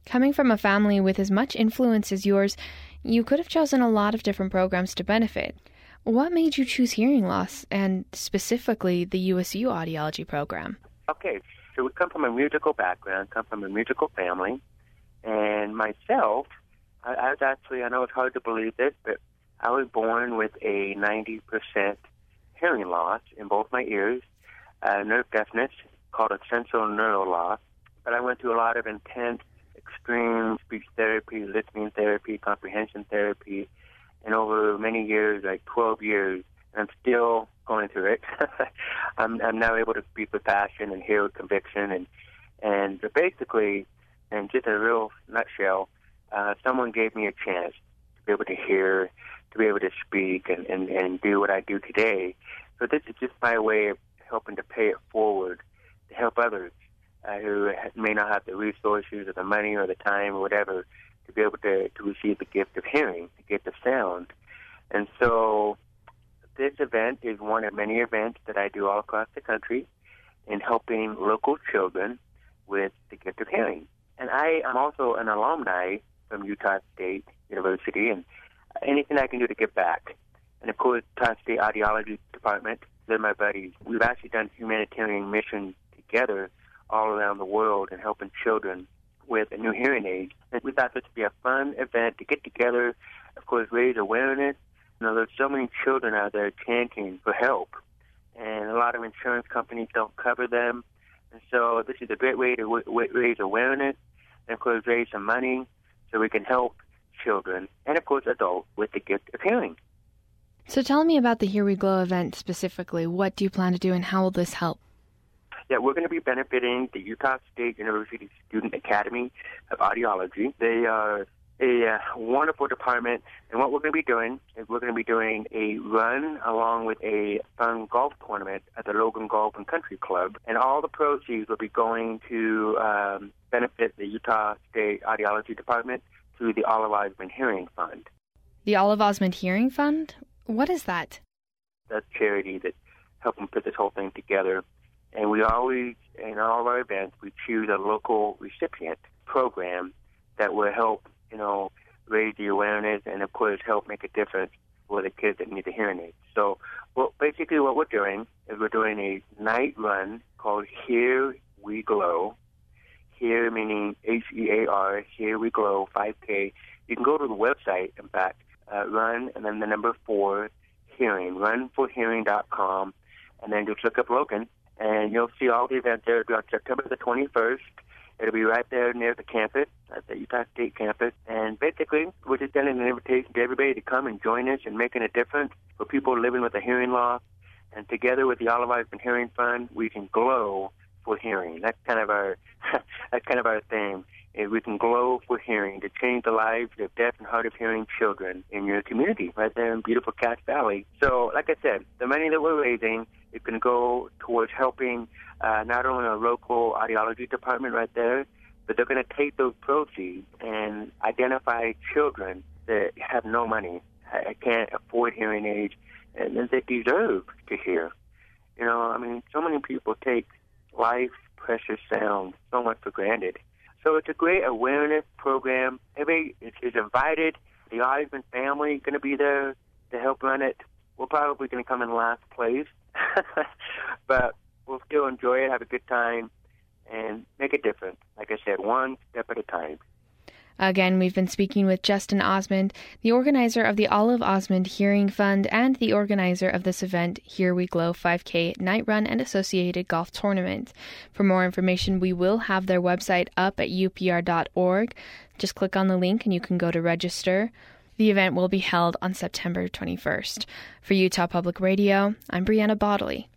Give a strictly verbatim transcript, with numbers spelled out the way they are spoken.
Coming from a family with as much influence as yours, you could have chosen a lot of different programs to benefit. What made you choose hearing loss, and specifically the U S U audiology program? Okay, so we come from a musical background, come from a musical family, and myself, I, I was actually, I know it's hard to believe this, but I was born with a ninety percent hearing loss in both my ears, uh, nerve deafness, called a sensorineural neural loss, but I went through a lot of intense, extreme speech therapy, listening therapy, comprehension therapy, and over many years, like twelve years, and I'm still going through it. I'm, I'm now able to speak with passion and hear with conviction, and and basically, in just a real nutshell, uh, someone gave me a chance to be able to hear, to be able to speak, and, and, and do what I do today. So this is just my way of helping to pay it forward, to help others uh, who may not have the resources or the money or the time or whatever to be able to, to receive the gift of hearing, the gift of sound. And so this event is one of many events that I do all across the country in helping local children with the gift of hearing. And I am also an alumni from Utah State University, and anything I can do to give back. And of course, Utah State Audiology Department, they're my buddies. We've actually done humanitarian missions together all around the world and helping children with a new hearing aid. And we thought this would be a fun event to get together, of course, raise awareness. You know, there's so many children out there chanting for help, and a lot of insurance companies don't cover them. And so this is a great way to w- w- raise awareness and, of course, raise some money so we can help children and, of course, adults with the gift of hearing. So tell me about the Here We Glow event specifically. What do you plan to do, and how will this help? Yeah, we're going to be benefiting the Utah State University Student Academy of Audiology. They are a uh, wonderful department, and what we're going to be doing is we're going to be doing a run along with a fun golf tournament at the Logan Golf and Country Club, and all the proceeds will be going to um, benefit the Utah State Audiology Department through the Olive Osmond Hearing Fund. The Olive Osmond Hearing Fund? What is that? That's charity that helped them put this whole thing together. And we always, in all of our events, we choose a local recipient program that will help, you know, raise the awareness and, of course, help make a difference for the kids that need the hearing aids. So, well, basically what we're doing is we're doing a night run called Here We Glow. Here meaning H E A R, Here We Glow, five K. You can go to the website, in fact, uh, run, and then the number four, hearing, run for hearing dot com, and then just look up Logan. And you'll see all the events there. It'll be on September the twenty-first. It'll be right there near the campus, at the Utah State campus. And basically, we're just sending an invitation to everybody to come and join us in making a difference for people living with a hearing loss. And together with the Olive Osmond Hearing Fund, we can glow for hearing. That's kind of our that's kind of our thing. Is we can glow for hearing to change the lives of deaf and hard of hearing children in your community, right there in beautiful Cache Valley. So, like I said, the money that we're raising is going to go towards helping uh, not only our local audiology department right there, but they're going to take those proceeds and identify children that have no money, I can't afford hearing aids, and that they deserve to hear. You know, I mean, so many people take life, precious sound so much for granted. So it's a great awareness program. Everybody is invited. The Osmond family is going to be there to help run it. We're probably going to come in last place, but we'll still enjoy it, have a good time, and make a difference. Like I said, one step at a time. Again, we've been speaking with Justin Osmond, the organizer of the Olive Osmond Hearing Fund and the organizer of this event, Here We Glow five K Night Run and Associated Golf Tournament. For more information, we will have their website up at U P R dot org. Just click on the link and you can go to register. The event will be held on September twenty-first. For Utah Public Radio, I'm Brianna Bodley.